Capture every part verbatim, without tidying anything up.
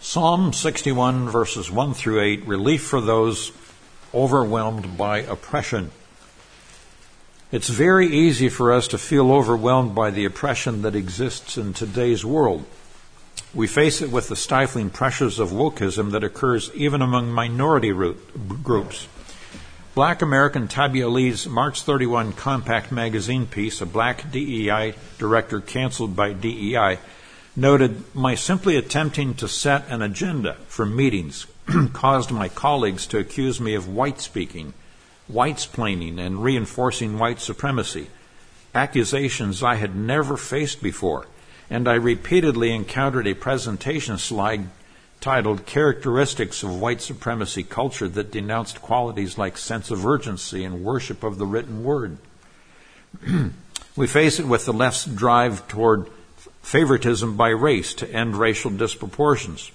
Psalm sixty-one, verses one through eight, relief for those overwhelmed by oppression. It's very easy for us to feel overwhelmed by the oppression that exists in today's world. We face it with the stifling pressures of wokeism that occurs even among minority root, groups. Black American Tabia Lee's March thirty-first Compact magazine piece, a black D E I director canceled by D E I, noted, "My simply attempting to set an agenda for meetings caused my colleagues to accuse me of white-speaking, white-splaining, and reinforcing white supremacy, accusations I had never faced before, and I repeatedly encountered a presentation slide titled Characteristics of White Supremacy Culture that denounced qualities like sense of urgency and worship of the written word." We face it with the left's drive toward favoritism by race to end racial disproportions.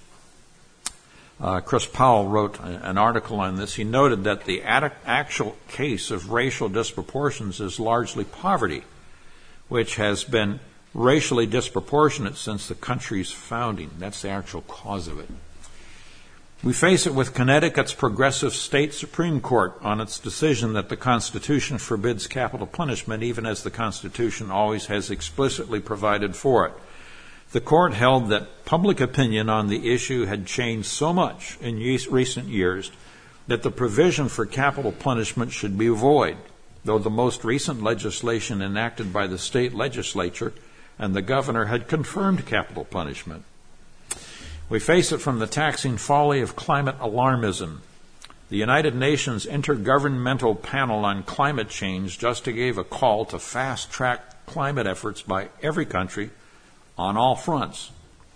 Uh, Chris Powell wrote an article on this. He noted that the actual case of racial disproportions is largely poverty, which has been racially disproportionate since the country's founding. That's the actual cause of it. We face it with Connecticut's progressive state Supreme Court on its decision that the Constitution forbids capital punishment, even as the Constitution always has explicitly provided for it. The court held that public opinion on the issue had changed so much in recent years that the provision for capital punishment should be void, though the most recent legislation enacted by the state legislature and the governor had confirmed capital punishment. We face it from the taxing folly of climate alarmism. The United Nations Intergovernmental Panel on Climate Change just gave a call to fast-track climate efforts by every country on all fronts.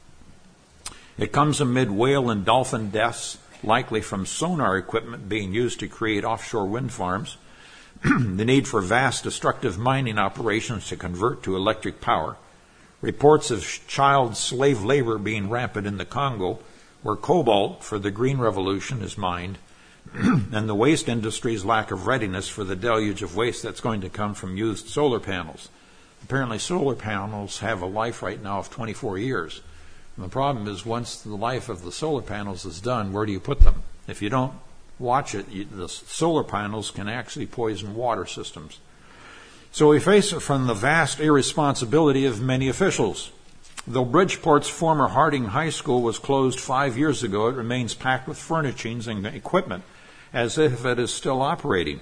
It comes amid whale and dolphin deaths, likely from sonar equipment being used to create offshore wind farms, the need for vast destructive mining operations to convert to electric power, reports of child slave labor being rampant in the Congo, where cobalt for the green revolution is mined, and the waste industry's lack of readiness for the deluge of waste that's going to come from used solar panels. Apparently solar panels have a life right now of twenty-four years. And the problem is once the life of the solar panels is done, where do you put them? If you don't watch it, you, the solar panels can actually poison water systems. So we face it from the vast irresponsibility of many officials. Though Bridgeport's former Harding High School was closed five years ago, it remains packed with furnishings and equipment as if it is still operating.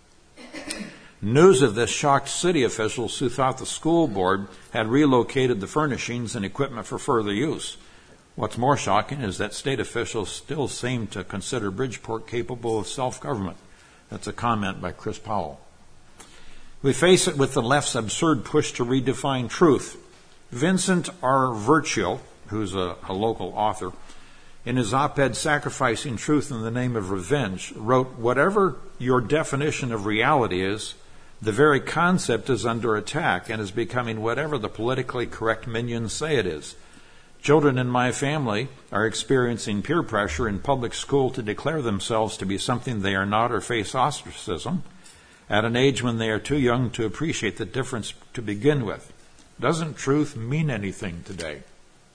News of this shocked city officials who thought the school board had relocated the furnishings and equipment for further use. What's more shocking is that state officials still seem to consider Bridgeport capable of self-government. That's a comment by Chris Powell. We face it with the left's absurd push to redefine truth. Vincent R. Virgil, who's a, a local author, in his op-ed Sacrificing Truth in the Name of Revenge, wrote, "Whatever your definition of reality is, the very concept is under attack and is becoming whatever the politically correct minions say it is. Children in my family are experiencing peer pressure in public school to declare themselves to be something they are not or face ostracism at an age when they are too young to appreciate the difference to begin with. Doesn't truth mean anything today?"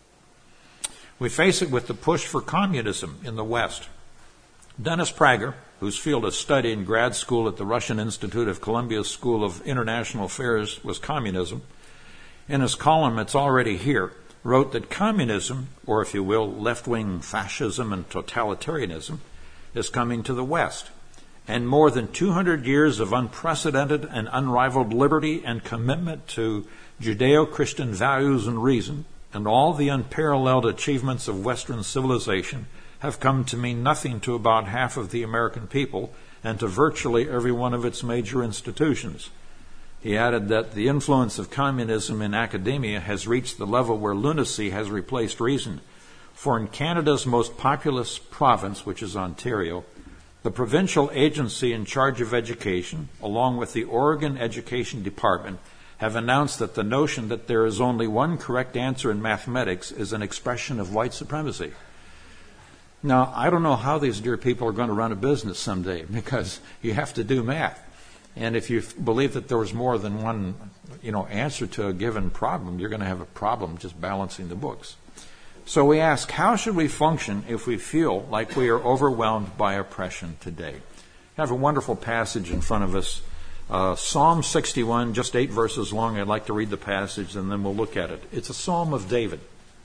We face it with the push for communism in the West. Dennis Prager, whose field of study in grad school at the Russian Institute of Columbia's School of International Affairs was communism, in his column It's Already Here, wrote that communism, or if you will, left-wing fascism and totalitarianism, is coming to the West. And more than two hundred years of unprecedented and unrivaled liberty and commitment to Judeo-Christian values and reason, and all the unparalleled achievements of Western civilization have come to mean nothing to about half of the American people and to virtually every one of its major institutions. He added that the influence of communism in academia has reached the level where lunacy has replaced reason. For in Canada's most populous province, which is Ontario, the provincial agency in charge of education, along with the Oregon Education Department, have announced that the notion that there is only one correct answer in mathematics is an expression of white supremacy. Now, I don't know how these dear people are going to run a business someday, because you have to do math. And if you believe that there was more than one, you know, answer to a given problem, you're going to have a problem just balancing the books. So we ask, how should we function if we feel like we are overwhelmed by oppression today? I have a wonderful passage in front of us. Uh, Psalm sixty-one, just eight verses long. I'd like to read the passage and then we'll look at it. It's a psalm of David.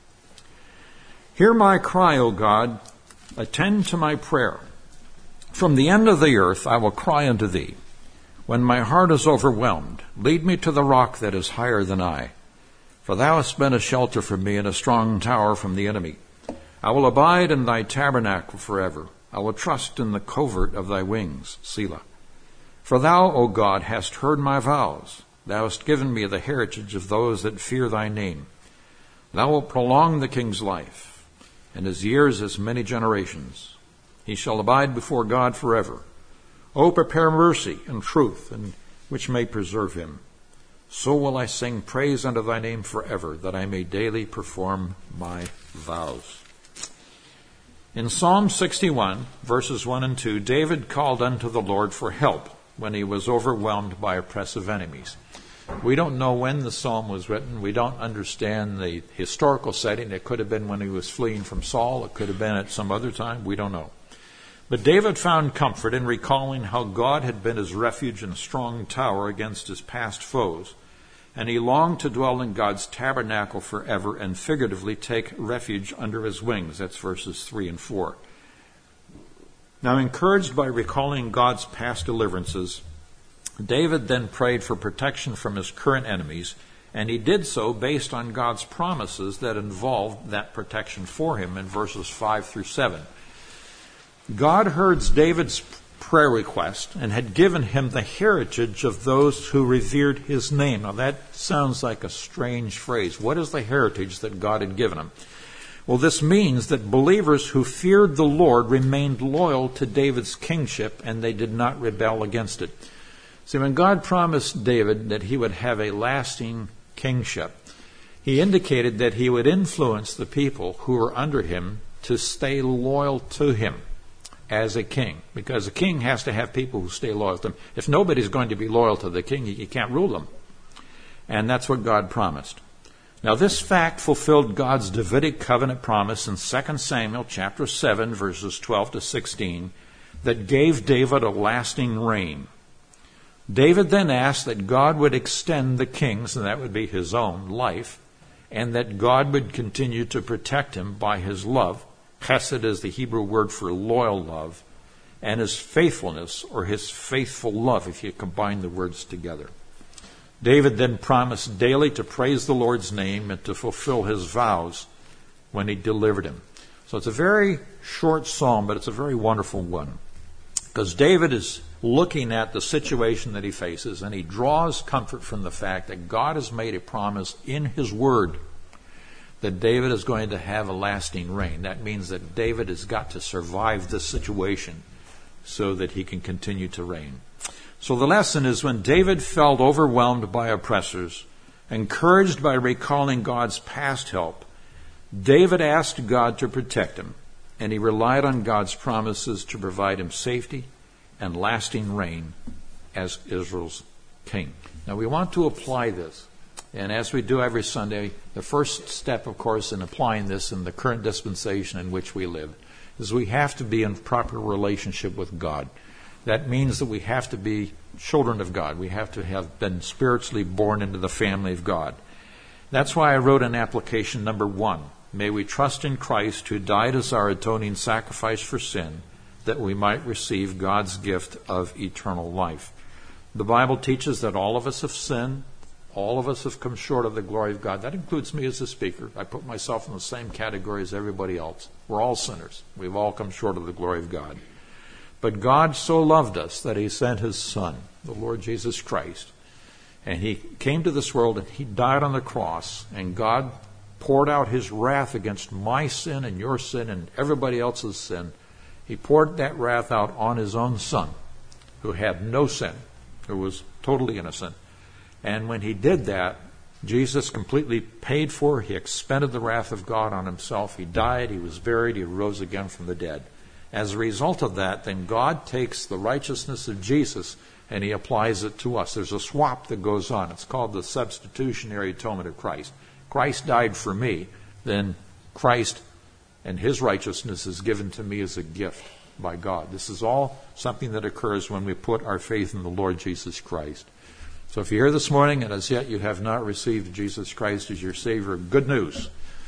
Hear my cry, O God. Attend to my prayer. From the end of the earth I will cry unto thee. When my heart is overwhelmed, lead me to the rock that is higher than I. For thou hast been a shelter for me and a strong tower from the enemy. I will abide in thy tabernacle forever. I will trust in the covert of thy wings. Selah. For thou, O God, hast heard my vows. Thou hast given me the heritage of those that fear thy name. Thou wilt prolong the king's life, and his years as many generations. He shall abide before God forever. O prepare mercy and truth, and which may preserve him. So will I sing praise unto thy name forever, that I may daily perform my vows. In Psalm sixty-one, verses one and two, David called unto the Lord for help when he was overwhelmed by oppressive enemies. We don't know when the psalm was written. We don't understand the historical setting. It could have been when he was fleeing from Saul. It could have been at some other time. We don't know. But David found comfort in recalling how God had been his refuge and strong tower against his past foes, and he longed to dwell in God's tabernacle forever and figuratively take refuge under his wings. That's verses three and four. Now, encouraged by recalling God's past deliverances, David then prayed for protection from his current enemies, and he did so based on God's promises that involved that protection for him in verses five through seven. God heard David's prayer request and had given him the heritage of those who revered his name. Now that sounds like a strange phrase. What is the heritage that God had given him? Well, this means that believers who feared the Lord remained loyal to David's kingship and they did not rebel against it. See, when God promised David that he would have a lasting kingship, he indicated that he would influence the people who were under him to stay loyal to him as a king, because a king has to have people who stay loyal to him. If nobody's going to be loyal to the king, you can't rule them. And that's what God promised. Now, this fact fulfilled God's Davidic covenant promise in Second Samuel chapter seven, verses twelve to sixteen, that gave David a lasting reign. David then asked that God would extend the king's, and that would be his own, life, and that God would continue to protect him by his love. Chesed is the Hebrew word for loyal love, and his faithfulness, or his faithful love, if you combine the words together. David then promised daily to praise the Lord's name and to fulfill his vows when he delivered him. So it's a very short psalm, but it's a very wonderful one, because David is looking at the situation that he faces, and he draws comfort from the fact that God has made a promise in his word that David is going to have a lasting reign. That means that David has got to survive this situation so that he can continue to reign. So the lesson is, when David felt overwhelmed by oppressors, encouraged by recalling God's past help, David asked God to protect him, and he relied on God's promises to provide him safety and lasting reign as Israel's king. Now, we want to apply this. And as we do every Sunday, the first step, of course, in applying this in the current dispensation in which we live is we have to be in proper relationship with God. That means that we have to be children of God. We have to have been spiritually born into the family of God. That's why I wrote in application number one, may we trust in Christ, who died as our atoning sacrifice for sin, that we might receive God's gift of eternal life. The Bible teaches that all of us have sinned. All of us have come short of the glory of God. That includes me as a speaker. I put myself in the same category as everybody else. We're all sinners. We've all come short of the glory of God. But God so loved us that he sent his Son, the Lord Jesus Christ. And he came to this world and he died on the cross. And God poured out his wrath against my sin and your sin and everybody else's sin. He poured that wrath out on his own Son, who had no sin, who was totally innocent. And when he did that, Jesus completely paid for, he expended the wrath of God on himself. He died, he was buried, he rose again from the dead. As a result of that, then God takes the righteousness of Jesus and he applies it to us. There's a swap that goes on. It's called the substitutionary atonement of Christ. Christ died for me, then Christ and his righteousness is given to me as a gift by God. This is all something that occurs when we put our faith in the Lord Jesus Christ. So if you're here this morning and as yet you have not received Jesus Christ as your Savior, good news.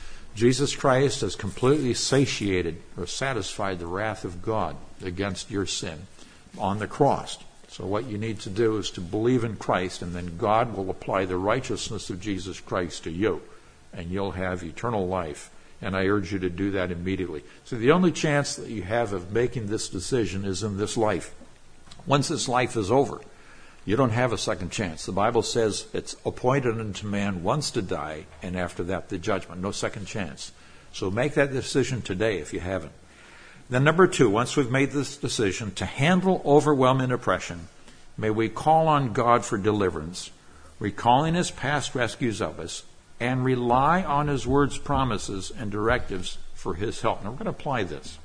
Jesus Christ has completely satiated or satisfied the wrath of God against your sin on the cross. So what you need to do is to believe in Christ, and then God will apply the righteousness of Jesus Christ to you, and you'll have eternal life. And I urge you to do that immediately. So the only chance that you have of making this decision is in this life. Once this life is over, you don't have a second chance. The Bible says it's appointed unto man once to die, and after that the judgment. No second chance. So make that decision today if you haven't. Then number two, once we've made this decision to handle overwhelming oppression, may we call on God for deliverance, recalling his past rescues of us, and rely on his word's promises and directives for his help. Now we're going to apply this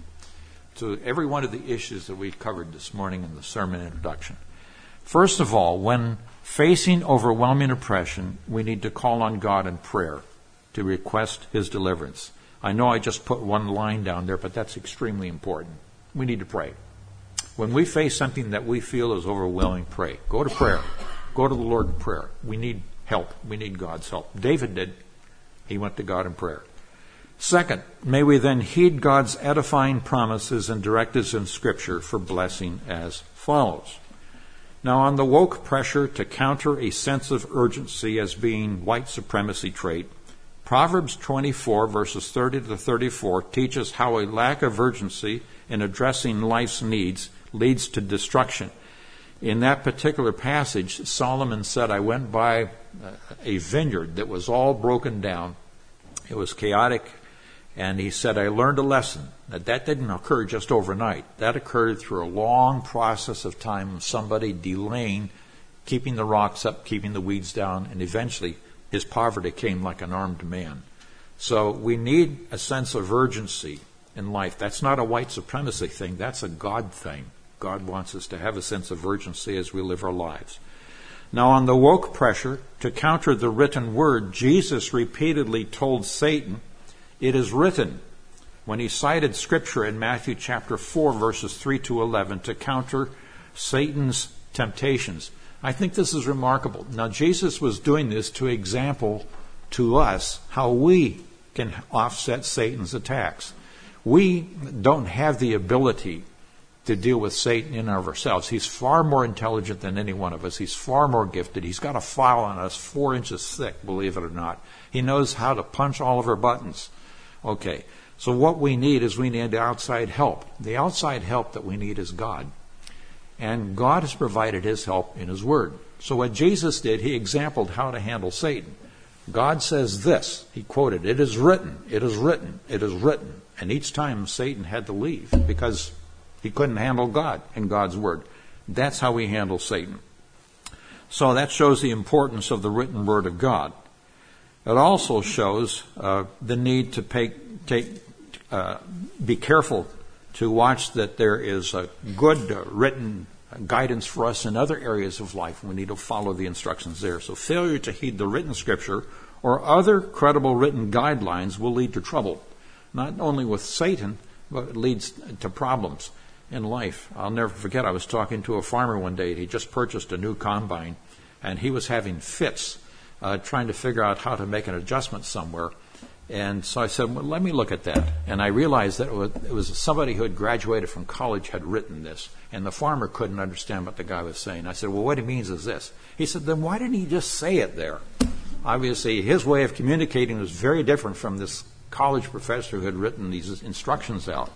to every one of the issues that we covered this morning in the sermon introduction. First of all, when facing overwhelming oppression, we need to call on God in prayer to request his deliverance. I know I just put one line down there, but that's extremely important. We need to pray. When we face something that we feel is overwhelming, pray. Go to prayer. Go to the Lord in prayer. We need help. We need God's help. David did. He went to God in prayer. Second, may we then heed God's edifying promises and directives in Scripture for blessing as follows. Now, on the woke pressure to counter a sense of urgency as being white supremacy trait, Proverbs twenty-four, verses thirty to thirty-four, teaches how a lack of urgency in addressing life's needs leads to destruction. In that particular passage, Solomon said, I went by a vineyard that was all broken down. It was chaotic. And he said, I learned a lesson. That that didn't occur just overnight. That occurred through a long process of time of somebody delaying, keeping the rocks up, keeping the weeds down, and eventually his poverty came like an armed man. So we need a sense of urgency in life. That's not a white supremacy thing. That's a God thing. God wants us to have a sense of urgency as we live our lives. Now, on the woke pressure to counter the written word, Jesus repeatedly told Satan, it is written, when he cited Scripture in Matthew chapter four, verses three to eleven, to counter Satan's temptations. I think this is remarkable. Now, Jesus was doing this to example to us how we can offset Satan's attacks. We don't have the ability to deal with Satan in and of ourselves. He's far more intelligent than any one of us. He's far more gifted. He's got a file on us four inches thick, believe it or not. He knows how to punch all of our buttons. Okay, so what we need is we need outside help. The outside help that we need is God. And God has provided his help in his word. So what Jesus did, he exampled how to handle Satan. God says this, he quoted, it is written, it is written, it is written. And each time Satan had to leave because he couldn't handle God and God's word. That's how we handle Satan. So that shows the importance of the written word of God. It also shows uh, the need to pay, take, uh, be careful to watch that there is a good uh, written guidance for us in other areas of life. We need to follow the instructions there. So failure to heed the written Scripture or other credible written guidelines will lead to trouble, not only with Satan, but it leads to problems in life. I'll never forget, I was talking to a farmer one day. He just purchased a new combine, and he was having fits uh, trying to figure out how to make an adjustment somewhere. And so I said, well, let me look at that. And I realized that it was, it was somebody who had graduated from college had written this. And the farmer couldn't understand what the guy was saying. I said, well, what he means is this. He said, then why didn't he just say it there? Obviously, his way of communicating was very different from this college professor who had written these instructions out.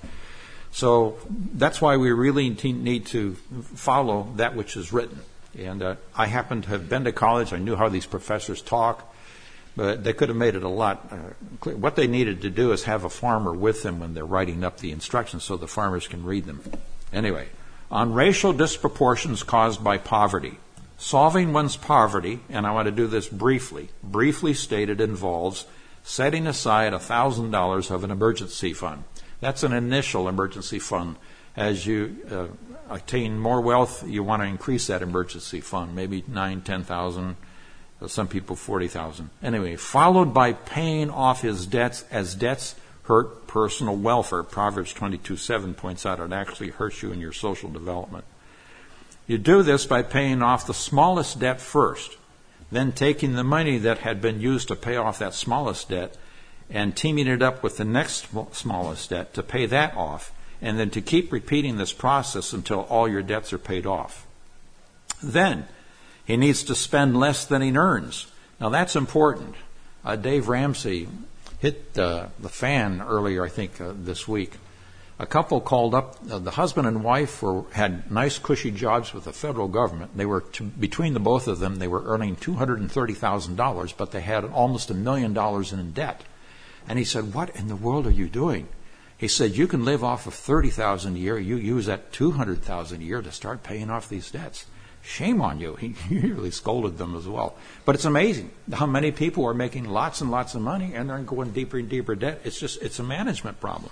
So that's why we really need to follow that which is written. And uh, I happen to have been to college. I knew how these professors talk. But they could have made it a lot uh, clear. What they needed to do is have a farmer with them when they're writing up the instructions so the farmers can read them. Anyway, on racial disproportions caused by poverty. Solving one's poverty, and I want to do this briefly, briefly stated involves setting aside one thousand dollars of an emergency fund. That's an initial emergency fund. As you uh, attain more wealth, you want to increase that emergency fund, maybe nine, ten thousand. Some people forty thousand. Anyway, followed by paying off his debts as debts hurt personal welfare. Proverbs twenty-two seven points out it actually hurts you in your social development. You do this by paying off the smallest debt first, then taking the money that had been used to pay off that smallest debt and teaming it up with the next smallest debt to pay that off, and then to keep repeating this process until all your debts are paid off. Then he needs to spend less than he earns. Now that's important. Uh, Dave Ramsey hit uh, the fan earlier, I think, uh, this week. A couple called up. Uh, the husband and wife were had nice, cushy jobs with the federal government. They were to, between the both of them, they were earning two hundred thirty thousand dollars, but they had almost a million dollars in debt. And he said, "What in the world are you doing?" He said, "You can live off of thirty thousand dollars a year. You use that two hundred thousand dollars a year to start paying off these debts. Shame on you." He really scolded them as well. But it's amazing how many people are making lots and lots of money and they're going deeper and deeper debt. It's just, it's a management problem.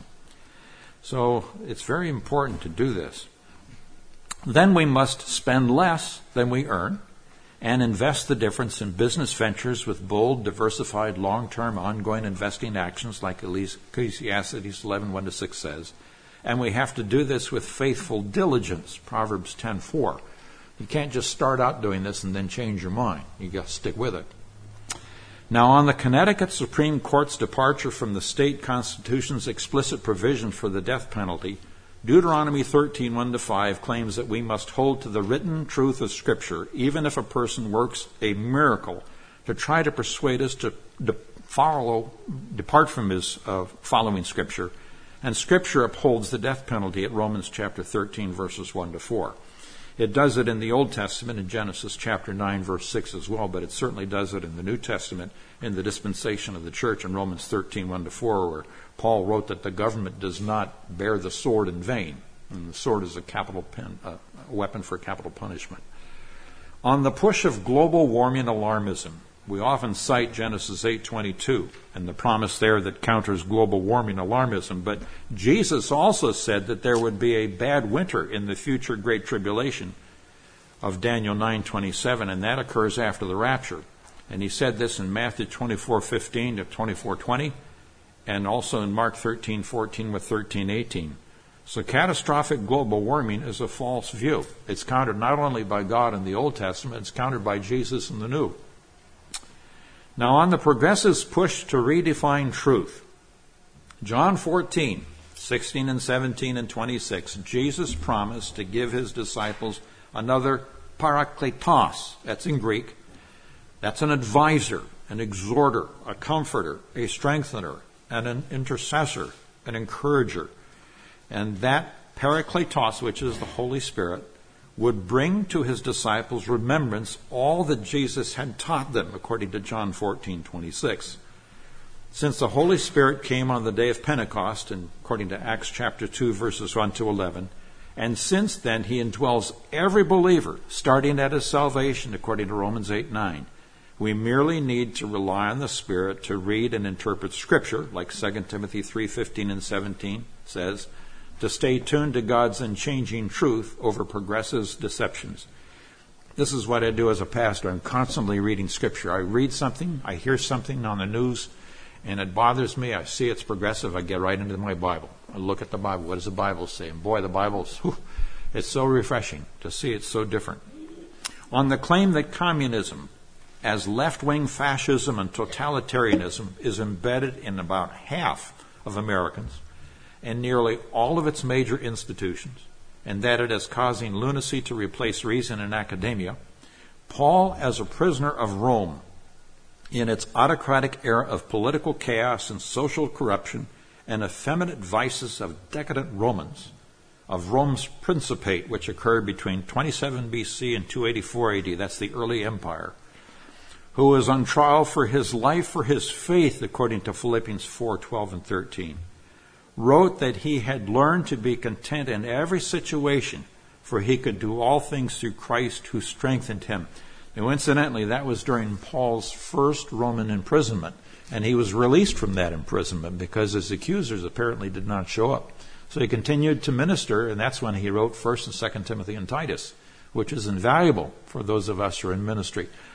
So it's very important to do this. Then we must spend less than we earn and invest the difference in business ventures with bold, diversified, long-term, ongoing investing actions like Ecclesiastes eleven one to six says. And we have to do this with faithful diligence, Proverbs ten four. You can't just start out doing this and then change your mind. You've got to stick with it. Now, on the Connecticut Supreme Court's departure from the state constitution's explicit provision for the death penalty, Deuteronomy thirteen one to five claims that we must hold to the written truth of Scripture, even if a person works a miracle to try to persuade us to de- follow, depart from his uh, following Scripture. And Scripture upholds the death penalty at Romans chapter thirteen, verses one to four. It does it in the Old Testament in Genesis chapter nine, verse six as well, but it certainly does it in the New Testament in the dispensation of the church in Romans thirteen one to four, where Paul wrote that the government does not bear the sword in vain. And the sword is a capital pen, a weapon for capital punishment. On the push of global warming alarmism, we often cite Genesis eight twenty-two and the promise there that counters global warming alarmism. But Jesus also said that there would be a bad winter in the future Great Tribulation of Daniel nine twenty-seven, and that occurs after the rapture. And he said this in Matthew twenty-four fifteen to twenty-four twenty, and also in Mark thirteen fourteen with thirteen eighteen. So catastrophic global warming is a false view. It's countered not only by God in the Old Testament, it's countered by Jesus in the New. Now, on the progressives' push to redefine truth, John fourteen, sixteen and seventeen and twenty-six, Jesus promised to give his disciples another parakletos. That's in Greek. That's an advisor, an exhorter, a comforter, a strengthener, and an intercessor, an encourager. And that parakletos, which is the Holy Spirit, would bring to his disciples remembrance all that Jesus had taught them, according to John fourteen twenty-six. Since the Holy Spirit came on the day of Pentecost, and according to Acts chapter two, verses one to eleven, and since then he indwells every believer, starting at his salvation, according to Romans eight nine. We merely need to rely on the Spirit to read and interpret Scripture, like Second Timothy three fifteen and seventeen says, to stay tuned to God's unchanging truth over progressive deceptions. This is what I do as a pastor. I'm constantly reading Scripture. I read something, I hear something on the news, and it bothers me. I see it's progressive. I get right into my Bible. I look at the Bible. What does the Bible say? And boy, the Bible's, whew, it's so refreshing to see it's so different. On the claim that communism, as left-wing fascism and totalitarianism, is embedded in about half of Americans, and nearly all of its major institutions, and that it is causing lunacy to replace reason in academia, Paul, as a prisoner of Rome, in its autocratic era of political chaos and social corruption and effeminate vices of decadent Romans, of Rome's Principate, which occurred between twenty-seven B C and two eighty-four A D, that's the early empire, who was on trial for his life for his faith, according to Philippians four twelve and thirteen, wrote that he had learned to be content in every situation, for he could do all things through Christ who strengthened him. Now, incidentally, that was during Paul's first Roman imprisonment, and he was released from that imprisonment because his accusers apparently did not show up. So he continued to minister, and that's when he wrote First and Second Timothy and Titus, which is invaluable for those of us who are in ministry.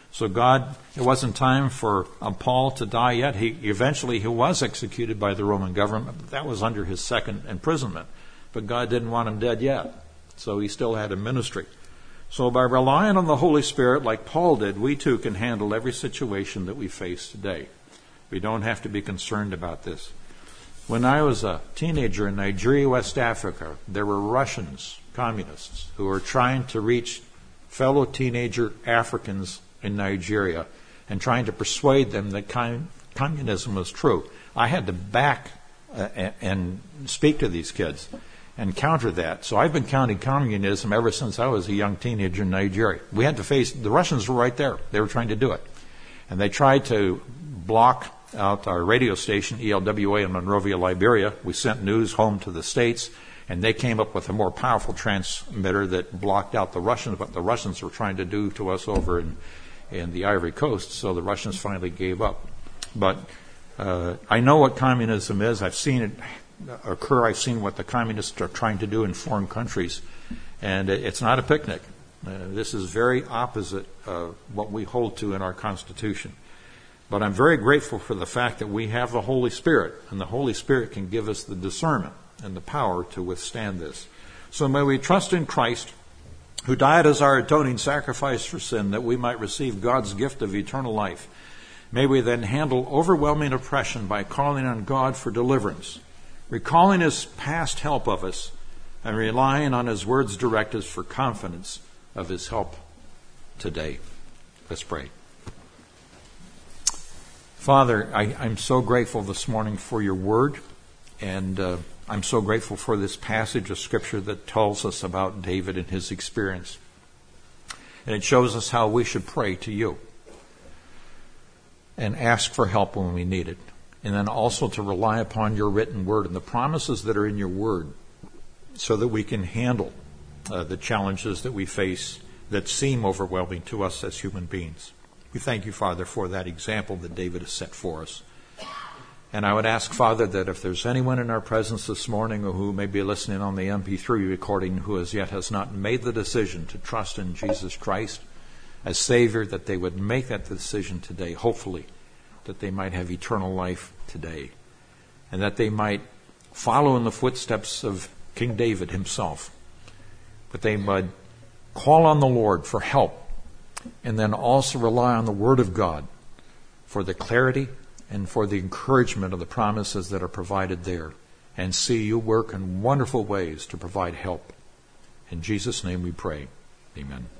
So God, it wasn't time for um, Paul to die yet. He eventually he was executed by the Roman government, but that was under his second imprisonment. But God didn't want him dead yet, so he still had a ministry. So by relying on the Holy Spirit like Paul did, we too can handle every situation that we face today. We don't have to be concerned about this. When I was a teenager in Nigeria, West Africa, there were Russians, communists, who were trying to reach fellow teenager Africans in Nigeria and trying to persuade them that com- communism was true. I had to back uh, and, and speak to these kids and counter that. So I've been counting communism ever since I was a young teenager in Nigeria. We had to face, the Russians were right there. They were trying to do it. And they tried to block out our radio station, E L W A in Monrovia, Liberia. We sent news home to the States, and they came up with a more powerful transmitter that blocked out the Russians, what the Russians were trying to do to us over in, in the Ivory Coast. So the Russians finally gave up. But uh, I know what communism is. I've seen it occur. I've seen what the communists are trying to do in foreign countries, and it's not a picnic. Uh, this is very opposite of what we hold to in our Constitution. But I'm very grateful for the fact that we have the Holy Spirit, and the Holy Spirit can give us the discernment and the power to withstand this. So may we trust in Christ, who died as our atoning sacrifice for sin, that we might receive God's gift of eternal life. May we then handle overwhelming oppression by calling on God for deliverance, recalling His past help of us, and relying on His words direct us for confidence of His help today. Let's pray. Father, I, I'm so grateful this morning for your word, and uh, I'm so grateful for this passage of Scripture that tells us about David and his experience. And it shows us how we should pray to you and ask for help when we need it. And then also to rely upon your written word and the promises that are in your word so that we can handle uh, the challenges that we face that seem overwhelming to us as human beings. We thank you, Father, for that example that David has set for us. And I would ask, Father, that if there's anyone in our presence this morning or who may be listening on the M P three recording who as yet has not made the decision to trust in Jesus Christ as Savior, that they would make that decision today, hopefully, that they might have eternal life today, and that they might follow in the footsteps of King David himself, but they might call on the Lord for help, and then also rely on the Word of God for the clarity and for the encouragement of the promises that are provided there, and see you work in wonderful ways to provide help. In Jesus' name we pray. Amen.